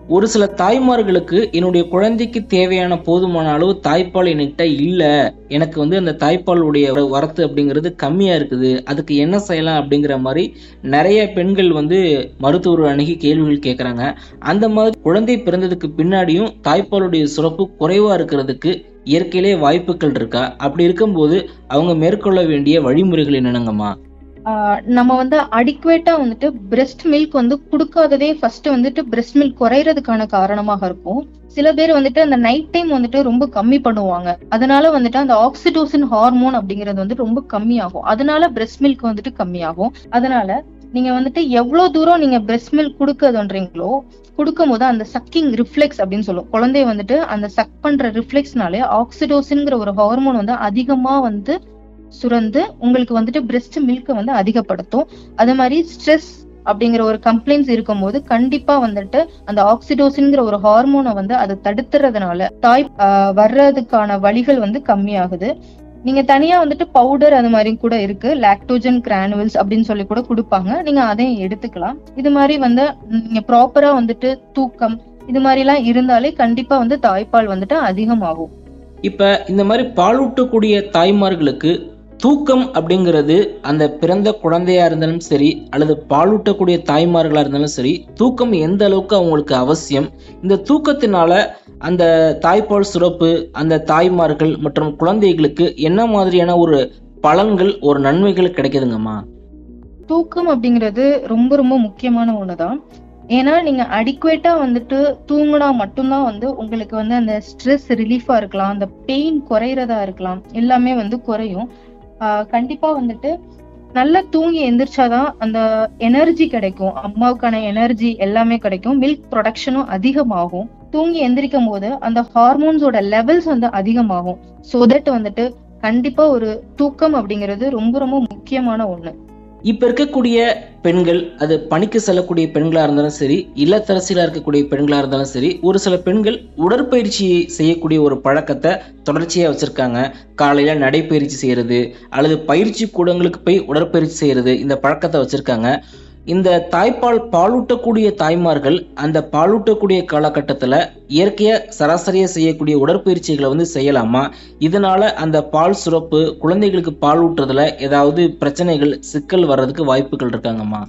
ஒரு சில தாய்மார்களுக்கு என்னுடைய குழந்தைக்கு தேவையான போதுமான அளவு தாய்ப்பால் என்கிட்ட இல்ல, எனக்கு வந்து அந்த தாய்ப்பாலுடைய வரத்து அப்படிங்கிறது கம்மியா இருக்குது, அதுக்கு என்ன செய்யலாம் அப்படிங்கிற மாதிரி நிறைய பெண்கள் வந்து மருத்துவர் அணுகி கேள்விகள் கேட்கறாங்க. அந்த மாதிரி குழந்தை பிறந்ததுக்கு பின்னாடியும் தாய்ப்பாலுடைய சுரப்பு குறைவா இருக்கிறதுக்கு இயற்கையிலே வாய்ப்புகள் இருக்கா? அப்படி இருக்கும்போது அவங்க மேற்கொள்ள வேண்டிய வழிமுறைகள் என்னென்னங்கம்மா? நம்ம வந்து அடிக்குவேட்டா வந்துட்டு பிரெஸ்ட் மில்க் வந்து கொடுக்காததே ஃபர்ஸ்ட் வந்துட்டு பிரெஸ்ட் மில்க் குறையறதுக்கான காரணமாக இருக்கும். சில பேர் வந்துட்டு அந்த நைட் டைம் வந்துட்டு ரொம்ப கம்மி பண்ணுவாங்க, அதனால வந்துட்டு அந்த ஆக்சிடோசின் ஹார்மோன் அப்படிங்கிறது வந்து ரொம்ப கம்மியாகும், அதனால பிரெஸ்ட் மில்க் வந்துட்டு கம்மியாகும். அதனால நீங்க வந்துட்டு எவ்வளவு தூரம் நீங்க பிரெஸ்ட் மில்க் கொடுக்கறதுன்றீங்களோ கொடுக்கும் போது அந்த சக்கிங் ரிஃப்ளெக்ஸ் அப்படின்னு சொல்லுவோம், குழந்தைய வந்துட்டு அந்த சக் பண்ற ரிஃப்ளெக்ஸ்னாலே ஆக்சிடோசின்ங்கிற ஒரு ஹார்மோன் வந்து அதிகமா வந்து சுரந்து உங்களுக்கு வந்துட்டு பிரெஸ்ட் மில்க் வந்து அதிகப்படுத்தும். அதே மாதிரி ஸ்ட்ரெஸ் அப்படிங்கிற ஒரு கம்ப்ளைண்ட்ஸ் இருக்கும் போது கண்டிப்பா வந்துட்டு அந்த ஆக்சிடோசின்ங்கிற ஒரு ஹார்மோனை வந்து அதை தடுத்துறதுனால தாய் வர்றதுக்கான வழிகள் வந்து கம்மியாகுது. நீங்க தனியா வந்துட்டு பவுடர் அது மாதிரி கூட இருக்கு, லாக்டோஜன் கிரானுவல்ஸ் அப்படின்னு சொல்லி கூட கொடுப்பாங்க, நீங்க அதையும் எடுத்துக்கலாம். இது மாதிரி வந்து நீங்க ப்ராப்பரா வந்துட்டு தூக்கம் இது மாதிரி எல்லாம் இருந்தாலே கண்டிப்பா வந்து தாய்ப்பால் வந்துட்டு அதிகமாகும். இப்ப இந்த மாதிரி பாலூட்டக்கூடிய தாய்மார்களுக்கு தூக்கம் அப்படிங்கிறது அந்த பிறந்த குழந்தையா இருந்தாலும் சரி அல்லது பாலூட்டக்கூடிய தாய்மார்களா இருந்தாலும் சரி, தூக்கம் எந்த அளவுக்கு அவங்களுக்கு அவசியம், இந்த தூக்கத்தினால அந்த தாய்ப்பால் சுரப்பு அந்த தாய்மார்கள் மற்றும் குழந்தைகளுக்கு என்ன மாதிரியான ஒரு பலன்கள் ஒரு நன்மைகள் கிடைக்குதுங்கம்மா? தூக்கம் அப்படிங்கிறது ரொம்ப ரொம்ப முக்கியமான ஒண்ணுதான். ஏன்னா நீங்க அடிக்குவேட்டா வந்துட்டு தூங்கினா மட்டும்தான் வந்து உங்களுக்கு வந்து அந்த ஸ்ட்ரெஸ் ரிலீஃபா இருக்கலாம், அந்த பெயின் குறையறதா இருக்கலாம், எல்லாமே வந்து குறையும். ஆஹ் கண்டிப்பா வந்துட்டு நல்லா தூங்கி எந்திரிச்சாதான் அந்த எனர்ஜி கிடைக்கும், அம்மாவுக்கான எனர்ஜி எல்லாமே கிடைக்கும், மில்க் ப்ரொடக்ஷனும் அதிகமாகும். தூங்கி எந்திரிக்கும் போது அந்த ஹார்மோன்ஸோட லெவல்ஸ் வந்து அதிகமாகும். சோ தட் வந்துட்டு கண்டிப்பா ஒரு தூக்கம் அப்படிங்கிறது ரொம்ப ரொம்ப முக்கியமான ஒண்ணு. இப்ப இருக்கக்கூடிய பெண்கள், அது பணிக்கு செல்லக்கூடிய பெண்களா இருந்தாலும் சரி, இல்லத்தரசிகளா இருக்கக்கூடிய பெண்களா இருந்தாலும் சரி, ஒரு சில பெண்கள் உடற்பயிற்சி செய்யக்கூடிய ஒரு பழக்கத்தை தொடர்ச்சியா வச்சிருக்காங்க. காலையில நடைப்பயிற்சி செய்யறது அல்லது பயிற்சி கூடங்களுக்கு போய் உடற்பயிற்சி செய்யறது, இந்த பழக்கத்தை வச்சிருக்காங்க. இந்த தாய்ப்பால் பாலூட்டக்கூடிய தாய்மார்கள் அந்த பாலூட்டக்கூடிய காலகட்டத்துல இயற்கையா சராசரியா செய்யக்கூடிய உடற்பயிற்சிகளை வந்து செய்யலாமா? இதனால அந்த பால் சுரப்பு குழந்தைகளுக்கு பால் ஊட்டுறதுல ஏதாவது பிரச்சனைகள் சிக்கல் வர்றதுக்கு வாய்ப்புகள் இருக்காங்கம்மா?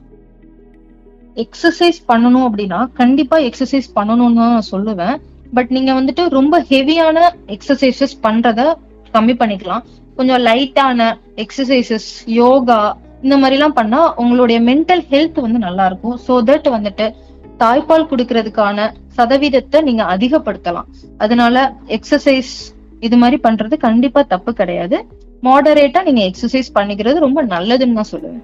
எக்ஸசைஸ் பண்ணணும் அப்படின்னா கண்டிப்பா எக்ஸசைஸ் பண்ணணும்னு தான் நான் சொல்லுவேன். பட் நீங்க வந்துட்டு ரொம்ப ஹெவியான எக்ஸசைசஸ் பண்றத கம்மி பண்ணிக்கலாம். கொஞ்சம் லைட்டான எக்ஸசைசஸ், யோகா இந்த மாதிரி எல்லாம் பண்ணா உங்களுடைய மென்டல் ஹெல்த் வந்து நல்லா இருக்கும். சோ தட் வந்துட்டு தாய்ப்பால் கொடுக்கறதுக்கான சதவீதத்தை நீங்க அதிகப்படுத்தலாம். அதனால எக்ஸசைஸ் இது மாதிரி பண்றது கண்டிப்பா தப்பு கிடையாது. மாடரேட்டா நீங்க எக்ஸசைஸ் பண்ணிக்கிறது ரொம்ப நல்லதுன்னு தான் சொல்லுவேன்.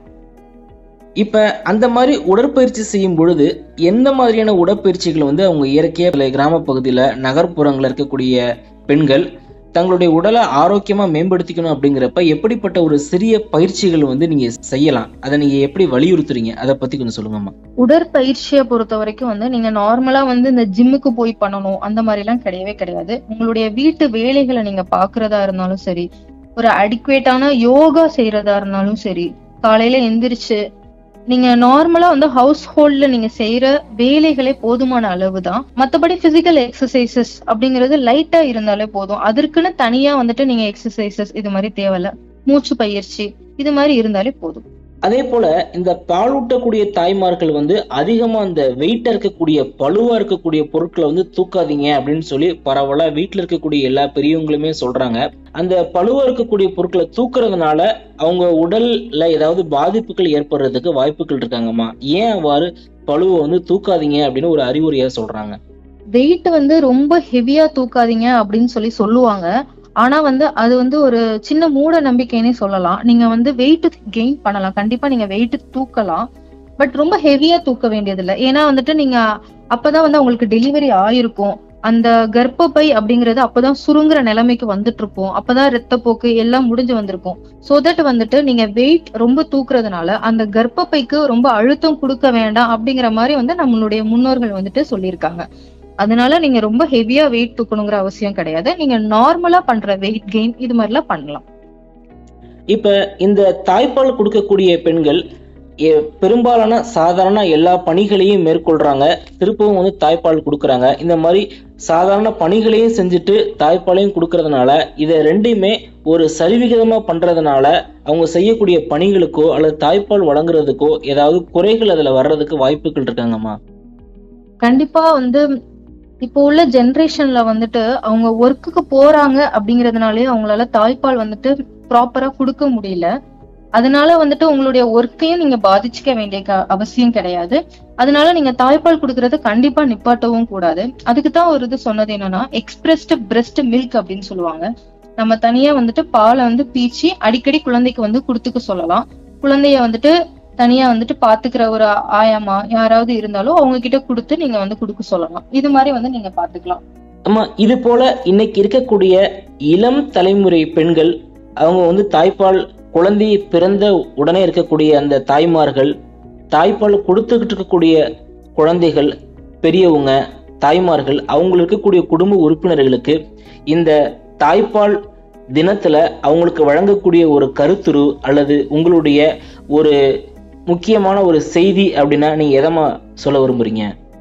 இப்ப அந்த மாதிரி உடற்பயிற்சி செய்யும் பொழுது எந்த மாதிரியான உடற்பயிற்சிகள் வந்து அவங்க இயற்கையா கிராம பகுதியில நகர்ப்புறங்கள்ல இருக்கக்கூடிய பெண்கள் தங்களுடைய உடலை ஆரோக்கியமா மேம்படுத்திக்கணும் அப்படிங்கிறப்ப எப்படிப்பட்ட ஒரு சிறிய பயிற்சிகள் வந்து நீங்க செய்யலாம், அதை நீங்க எப்படி வலியுறுத்துறீங்க, அதை பத்தி கொஞ்சம் சொல்லுங்கம்மா. உடற்பயிற்சியை பொறுத்த வரைக்கும் வந்து நீங்க நார்மலா வந்து இந்த ஜிம்முக்கு போய் பண்ணணும் அந்த மாதிரி எல்லாம் கிடையவே கிடையாது. உங்களுடைய வீட்டு வேலைகளை நீங்க பாக்குறதா இருந்தாலும் சரி, ஒரு அடிக்குவேட்டான யோகா செய்யறதா இருந்தாலும் சரி, காலையில எந்திரிச்சு நீங்க நார்மலா வந்து ஹவுஸ் ஹோல்ட்ல நீங்க செய்யற வேலைகளே போதுமான அளவு தான். மத்தபடி பிசிக்கல் எக்ஸசைசஸ் அப்படிங்கிறது லைட்டா இருந்தாலே போதும். அதற்குன்னு தனியா வந்துட்டு நீங்க எக்ஸசைசஸ் இது மாதிரி தேவையில்ல, மூச்சு பயிற்சி இது மாதிரி இருந்தாலே போதும். அதே போல இந்த பாலூட்டக்கூடிய தாய்மார்கள் வந்து அதிகமா அந்த வெயிட்டா இருக்கக்கூடிய பழுவா இருக்கக்கூடிய பொருட்களை வந்து தூக்காதீங்க அப்படின்னு சொல்லி பரவலா வீட்டுல இருக்கக்கூடிய எல்லா பெரியவங்களுமே சொல்றாங்க. அந்த பழுவா இருக்கக்கூடிய பொருட்களை தூக்குறதுனால அவங்க உடல்ல ஏதாவது பாதிப்புகள் ஏற்படுறதுக்கு வாய்ப்புகள் இருக்காங்கம்மா. ஏன் அவ்வாறு பழுவை வந்து தூக்காதீங்க அப்படின்னு ஒரு அறிவுரையா சொல்றாங்க? வெயிட் வந்து ரொம்ப ஹெவியா தூக்காதீங்க அப்படின்னு சொல்லி சொல்லுவாங்க. ஆனா வந்து அது வந்து ஒரு சின்ன மூட நம்பிக்கைன்னே சொல்லலாம். நீங்க வந்து வெயிட் கெயின் பண்ணலாம், கண்டிப்பா நீங்க வெயிட் தூக்கலாம், பட் ரொம்ப ஹெவியா தூக்க வேண்டியது இல்லை. ஏன்னா வந்துட்டு நீங்க அப்பதான் வந்து உங்களுக்கு டெலிவரி ஆயிருக்கும், அந்த கர்ப்பப்பை அப்படிங்கிறது அப்பதான் சுருங்குற நிலைமைக்கு வந்துட்டு இருக்கும், அப்பதான் ரத்தப்போக்கு எல்லாம் முடிஞ்சு வந்திருக்கும். சோ தட் வந்துட்டு நீங்க வெயிட் ரொம்ப தூக்குறதுனால அந்த கர்ப்பப்பைக்கு ரொம்ப அழுத்தம் கொடுக்க வேண்டாம் அப்படிங்கிற மாதிரி வந்து நம்மளுடைய முன்னோர்கள் வந்துட்டு சொல்லியிருக்காங்க. அதனால நீங்க ரொம்ப ஹெவியா வெயிட் தூக்கணுங்கிற அவசியம் கிடையாது. நீங்க நார்மலா பண்ற வெயிட் கெயின் இது மாதிரிலாம் பண்ணலாம். இப்ப இந்த தாய்ப்பால் கொடுக்கக்கூடிய பெண்கள் எ- பெரும்பாலான சாதாரண எல்லா பணிகளையும் மேற்கொள்றாங்க, திருப்பவும் வந்து தாய்ப்பால் கொடுக்கறாங்க. இந்த மாதிரி சாதாரண பணிகளையும் செஞ்சுட்டு தாய்ப்பாலையும் கொடுக்கறதுனால இதை ரெண்டையுமே ஒரு சரிவிகிதமா பண்றதுனால அவங்க செய்யக்கூடிய பணிகளுக்கோ அல்லது தாய்ப்பால் வழங்குறதுக்கோ ஏதாவது குறைகள் அதுல வர்றதுக்கு வாய்ப்புகள் இருக்காங்கம்மா? கண்டிப்பா வந்து இப்போ உள்ள ஜெனரேஷன்ல வந்துட்டு அவங்க ஒர்க்குக்கு போறாங்க அப்படிங்கறதுனாலே அவங்களால தாய்ப்பால் வந்துட்டு ப்ராப்பரா கொடுக்க முடியல. அதனால வந்துட்டு உங்களுடைய ஒர்க்கையும் நீங்க பாதிச்சுக்க வேண்டிய க- அவசியம் கிடையாது. அதனால நீங்க தாய்ப்பால் கொடுக்கறத கண்டிப்பா நிப்பாட்டவும் கூடாது. அதுக்குதான் ஒரு இது சொன்னது என்னன்னா எக்ஸ்பிரஸ்டு பிரெஸ்ட் மில்க் அப்படின்னு சொல்லுவாங்க. நம்ம தனியா வந்துட்டு பாலை வந்து பீச்சி அடிக்கடி குழந்தைக்கு வந்து கொடுத்துக்க சொல்லலாம். குழந்தைய வந்துட்டு தனியா வந்துட்டு பாத்துக்கிற ஒரு ஆயாமா யாராவது இருந்தாலும் அவங்க கிட்ட கொடுத்து நீங்க வந்து கொடுக்க சொல்லலாம். இது மாதிரி வந்து நீங்க பாத்துக்கலாம். அம்மா, இது போல இன்னைக்கு இருக்கக்கூடிய இளம் தலைமுறை பெண்கள் அவங்க வந்து தாய்ப்பால் குழந்தை பிறந்த உடனே இருக்கக்கூடிய அந்த தாய்மார்கள், தாய்ப்பால் கொடுத்துக்கிட்டு இருக்கக்கூடிய குழந்தைகள், பெரியவங்க, தாய்மார்கள், அவங்களுக்கு இருக்கக்கூடிய குடும்ப உறுப்பினர்களுக்கு இந்த தாய்ப்பால் தினத்துல அவங்களுக்கு வழங்கக்கூடிய ஒரு கருத்துரு அல்லது உங்களுடைய ஒரு முக்கியமான ஒரு செய்தி அப்படின்னா நீங்க எதமா சொல்ல விரும்புறீங்க?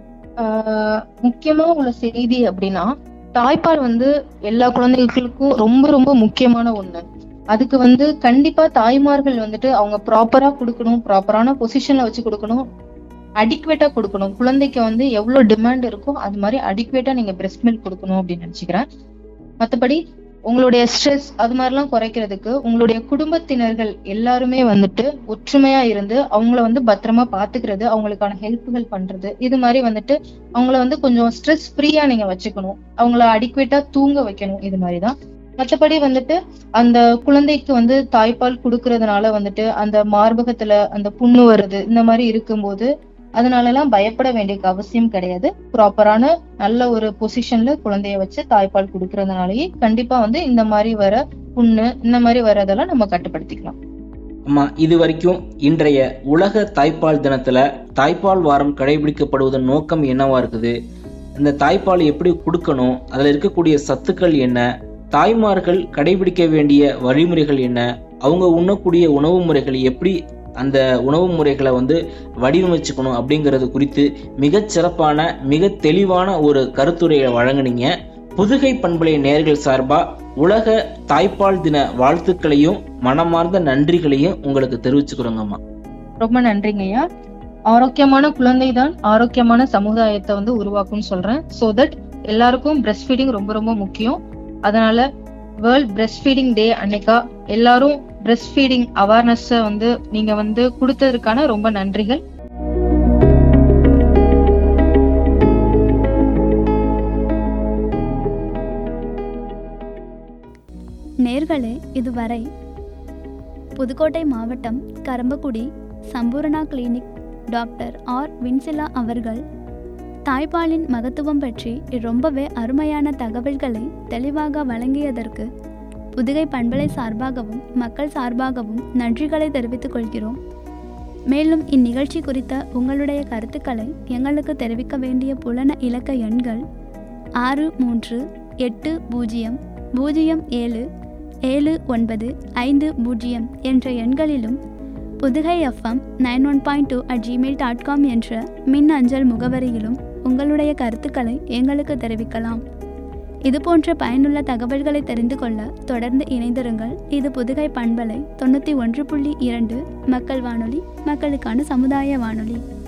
ஆஹ் முக்கியமா உள்ள செய்தி அப்படின்னா தாய்ப்பால் வந்து எல்லா குழந்தைகளுக்கும் ரொம்ப ரொம்ப முக்கியமான ஒண்ணு. அதுக்கு வந்து கண்டிப்பா தாய்மார்கள் வந்துட்டு அவங்க ப்ராப்பரா கொடுக்கணும், ப்ராப்பரான பொசிஷன்ல வச்சு கொடுக்கணும், அடிக்குவேட்டா கொடுக்கணும். குழந்தைக்கு வந்து எவ்வளவு டிமாண்ட் இருக்கோ அது மாதிரி அடிக்குவேட்டா நீங்க பிரெஸ்ட் மில்க் கொடுக்கணும் அப்படின்னு நினைச்சுக்கிறேன். மத்தபடி உங்களுடைய ஸ்ட்ரெஸ் அது மாதிரிலாம் குறைக்கிறதுக்கு உங்களுடைய குடும்பத்தினர்கள் எல்லாருமே வந்துட்டு ஒற்றுமையா இருந்து அவங்கள வந்து பத்திரமா பாத்துக்கிறது, அவங்களுக்கான ஹெல்ப்புகள் பண்றது, இது மாதிரி வந்துட்டு அவங்கள வந்து கொஞ்சம் ஸ்ட்ரெஸ் ஃப்ரீயா நீங்க வச்சுக்கணும், அவங்கள அடிக்குவேட்டா தூங்க வைக்கணும். இது மாதிரிதான். மத்தபடி வந்துட்டு அந்த குழந்தைக்கு வந்து தாய்ப்பால் கொடுக்கறதுனால வந்துட்டு அந்த மார்பகத்துல அந்த புண்ணு வருது, இந்த மாதிரி இருக்கும்போது அதனால எல்லாம் பயப்பட வேண்டிய அவசியம் கிடையாது. ப்ராப்பரான நல்ல ஒரு பொசிஷன்ல குழந்தைய வச்சு தாய்ப்பால் கொடுக்கறதுனாலயே கண்டிப்பா வந்து இந்த மாதிரி வர புண்ணு இந்த மாதிரி வரதெல்லாம் நம்ம கட்டுப்படுத்திக்கலாம். அம்மா, இது வரைக்கும் இன்றைய உலக தாய்ப்பால் தினத்துல தாய்ப்பால் வாரம் கடைபிடிக்கப்படுவதன் நோக்கம் என்னவா இருக்குது, இந்த தாய்ப்பால் எப்படி கொடுக்கணும், அதுல இருக்கக்கூடிய சத்துக்கள் என்ன, தாய்மார்கள் கடைபிடிக்க வேண்டிய வழிமுறைகள் என்ன, அவங்க உண்ணக்கூடிய உணவு முறைகள் எப்படி அந்த உணவு முறைகளை வந்து வடிவமைச்சுக்கணும் அப்படிங்கிறது குறித்து மிகச் சிறப்பான மிக தெளிவான ஒரு கருத்துரையை வழங்குனீங்க. புதுகை பண்பலை நேயர்கள் சார்பா உலக தாய்ப்பால் தின வாழ்த்துக்களையும் மனமார்ந்த நன்றிகளையும் உங்களுக்கு தெரிவிச்சுக்கிறோங்கம்மா. ரொம்ப நன்றிங்கய்யா. ஆரோக்கியமான குழந்தை தான் ஆரோக்கியமான சமுதாயத்தை வந்து உருவாக்கும்னு சொல்றேன். சோ தட் எல்லாருக்கும் பிரெஸ்ட் ஃபீடிங் ரொம்ப ரொம்ப முக்கியம். அதனால வேர்ல்ட் பிரெஸ்ட் ஃபீடிங் டே அன்னைக்கா எல்லாரும் பிரெஸ்ட் ஃபீடிங் அவேர்னஸ் வந்து நீங்க வந்து கொடுத்ததுக்கான ரொம்ப நன்றிகள். நேர்களே, இதுவரை புதுக்கோட்டை மாவட்டம் Karambakudi Sampoorna clinic doctor R Vincila அவர்கள் தாய்ப்பாலின் மகத்துவம் பற்றி ரொம்பவே அருமையான தகவல்களை தெளிவாக வழங்கியதற்கு புதுகை பண்பலை சார்பாகவும் மக்கள் சார்பாகவும் நன்றிகளை தெரிவித்துக் கொள்கிறோம். மேலும் இந்நிகழ்ச்சி குறித்த உங்களுடைய கருத்துக்களை எங்களுக்கு தெரிவிக்க வேண்டிய புலன இலக்க எண்கள் ஆறு மூன்று எட்டு பூஜ்ஜியம் பூஜ்ஜியம் ஏழு ஏழு ஒன்பது ஐந்து பூஜ்ஜியம் என்ற எண்களிலும் Pudugai FM nine one point two at Gmail dot com என்ற மின் அஞ்சல் முகவரியிலும் உங்களுடைய கருத்துக்களை எங்களுக்கு தெரிவிக்கலாம். இதுபோன்ற பயனுள்ள தகவல்களை தெரிந்து கொள்ள தொடர்ந்து இணைந்திருங்கள். இது புதுகை பண்பலை தொண்ணூற்றி ஒன்று புள்ளி இரண்டு மக்கள் வானொலி, மக்களுக்கான சமுதாய வானொலி.